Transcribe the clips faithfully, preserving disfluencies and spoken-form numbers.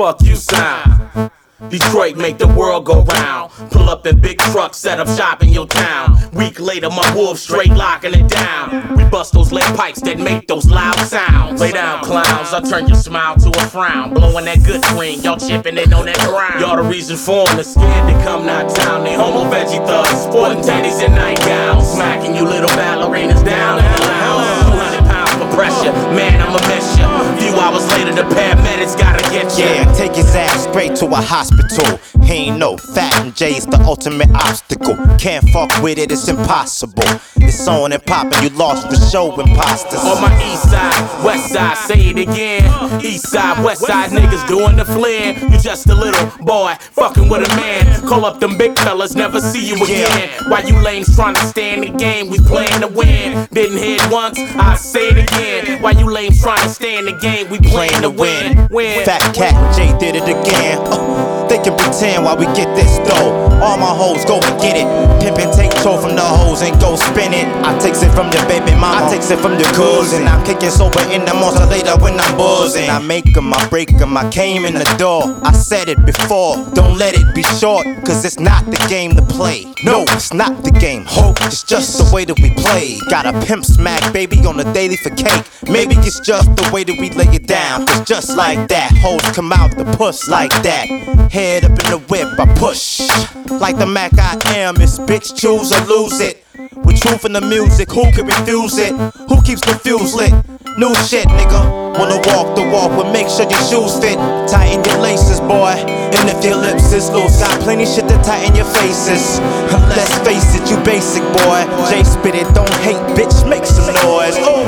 fuck you sound? Detroit make the world go round. Pull up in big trucks, set up shop in your town. Week later, my wolves straight locking it down. We bust those lead pipes that make those loud sounds. Lay down, clowns, I turn your smile to a frown. Blowing that good green, y'all chipping it on that ground. Y'all the reason for them, they're scared to come knock town. They homo veggie thugs, sporting teddies and nightgowns. Smacking you little ballerinas down in the lounge. two hundred pounds for pressure, man, I'ma miss ya. Few hours later, the paramedics gotta get ya. Yeah, take his ass straight to a hospital. He ain't no Fat and J's the ultimate obstacle. Can't fuck with it, it's impossible. It's on and poppin', you lost the show, imposters. On my east side, west side, say it again. East side, west side niggas doing the flare. You just a little boy, fucking with a man. Call up them big fellas, never see you again. Why you lames trying to stay in the game? We playin' to win. Didn't hit once, I say it again. Why you lames trying to stay in the game? We playin' to win. win. Fat Cat and Jay did it again. Uh, they can pretend while we get this dough. All my hoes go and get it. Pimpin' take toe from the hoes and go spin it. I takes it from your baby mama, I takes it from your cousin. I'm kicking sober in the monster later when I'm buzzing. I make 'em, I break 'em, I came in the door. I said it before, don't let it be short. Cause it's not the game to play. No, it's not the game, hope. It's just the way that we play. Got a pimp smack baby on the daily for cake. Maybe it's just the way that we lay it down. Cause just like that, hoes come out the puss like that. Head up in the whip, I push. Like the Mac I am, it's bitch choose or lose it. With truth in the music, who can refuse it? Who keeps the fuse lit? New shit, nigga. Wanna walk the walk, but make sure your shoes fit. Tighten your laces, boy. And if your lips is loose, got plenty shit to tighten your faces. Let's face it, you basic, boy. Jay spit it, don't hate, bitch, make some noise. Oh.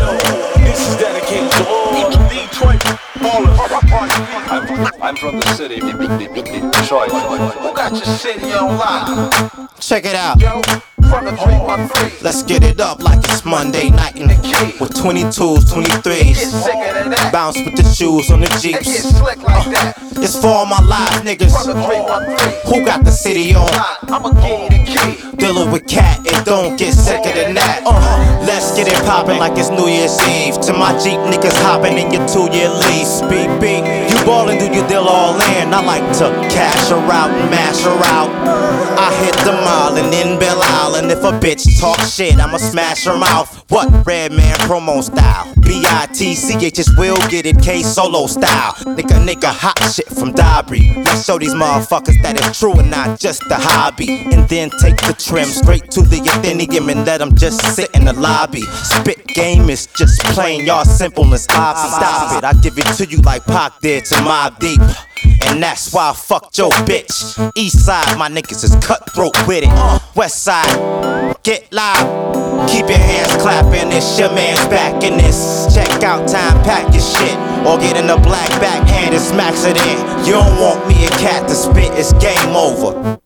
This is dedicated to all Detroit ballers. I'm, I'm from the city, Detroit. Who got your city on lock? Check it out. Yo, from the three one three. Let's get it up like it's Monday night in the key. With twenty-twos, twenty-threes. Get sicker than that. Bounce with the shoes on the Get Jeeps. slick like that. It's for all my live niggas. From the three one three. Who got the city on? I'ma give you the key. Dealing with cat, it don't get sicker than that. Uh, let's get it poppin' like it's New Year's Eve. To my Jeep niggas hoppin' in your two-year lease. Beep beep, you ballin', do you deal all in? I like to cash her out and mash her out. I hit the mile and then Belle Isle. If a bitch talk shit, I'ma smash her mouth. What? Redman promo style. B I T C H is will get it, K solo style. Nigga, nigga, hot shit from Dobry. Let's show these motherfuckers that it's true and not just a hobby. And then take the trim straight to the Athenium and let them just sit in the lobby. Spit game is just plain, y'all simpleness obvious. Stop it, I give it to you like Pac did to Mobb Deep. And that's why I fucked your bitch. East side, my niggas is cutthroat with it. West side, get live. Keep your hands clapping, it's your man's back in this. Check out time, pack your shit. Or get in the black backhand and smacks it in. You don't want me a cat to spit, it's game over.